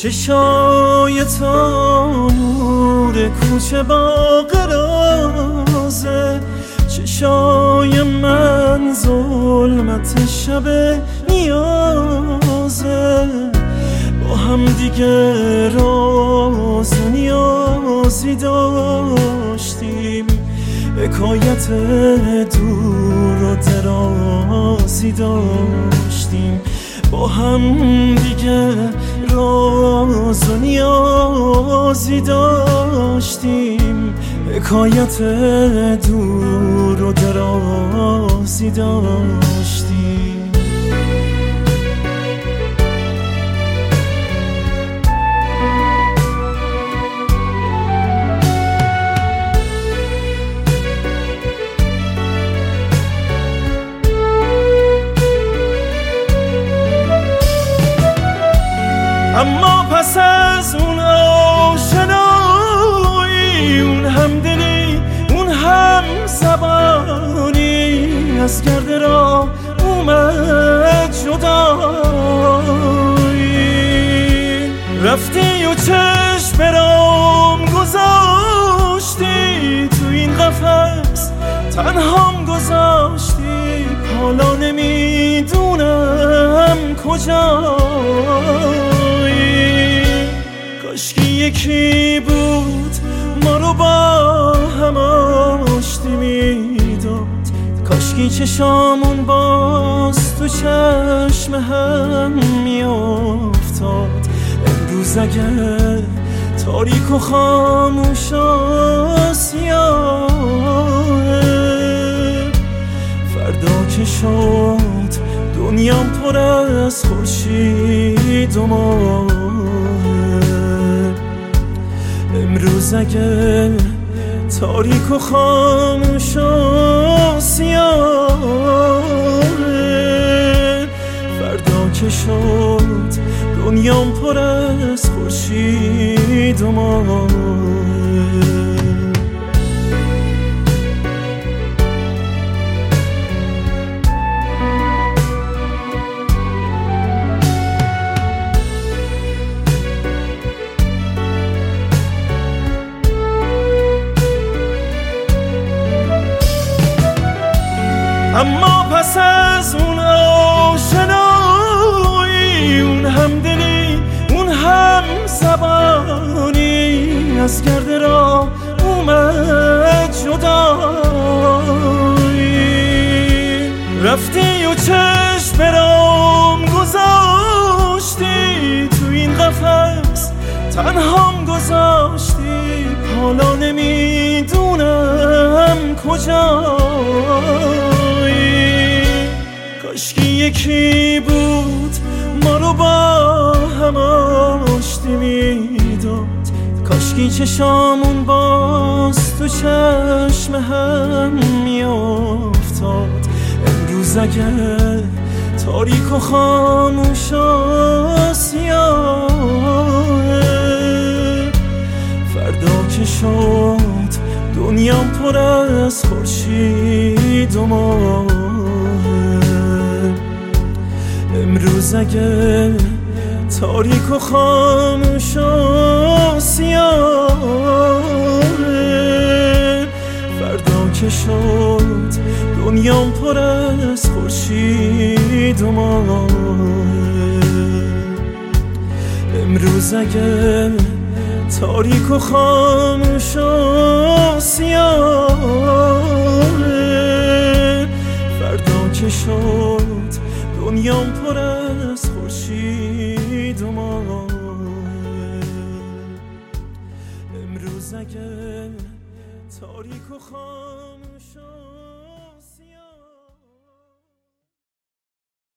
چشای تو نور کوچه با قرازه، چشای من ظلمت شب نیازه. با هم دیگه راز و نیازی داشتیم، حکایت دور و درازی داشتیم. با هم دیگه راز و نیازی داشتیم، حکایت دور و درازی داشتیم. اما پس از اون آشنایی، اون همدلی، اون هم زبانی، از گرد راه اومد جدایی. رفتی و چشم برام گذاشتی، تو این قفس تنهام گذاشتی. حالا نمیدونم کجایی. کاشکی یکی بود ما رو با هم آشتی میداد، کاشکی چشامون باز تو چشم هم میافتاد. امروز اگه تاریک و خاموش و سیاهه، فردا که شد دنیام پر از خورشید و ماه. امروز اگه تاریک و خاموش و سیاهه، فردا که شد دنیام پر از خورشید و ماه. اما پس از اون آشنایی، اون همدلی، اون هم زبانی، از گرد راه اومد جدایی. رفتی و چشم برام گذاشتی، تو این قفس تنهام گذاشتی. حالا نمیدونم کجایی. کاشکی یکی بود ما رو با هم آشتی میداد، کاشکی چشامون باز تو چشم هم میافتاد. امروز اگه تاریک و خاموش و سیاهه، فردا که شد دنیام پر از خورشید و ماه. امروز اگه تاریک و خاموش و سیاهه، فردا که شد دنیام پر از خورشید و ماه. امروز اگه تاریک و خاموش و سیاهه، فردا که شد دنیام پر از خورشید و ماه. امروز اگه تاریک و خاموش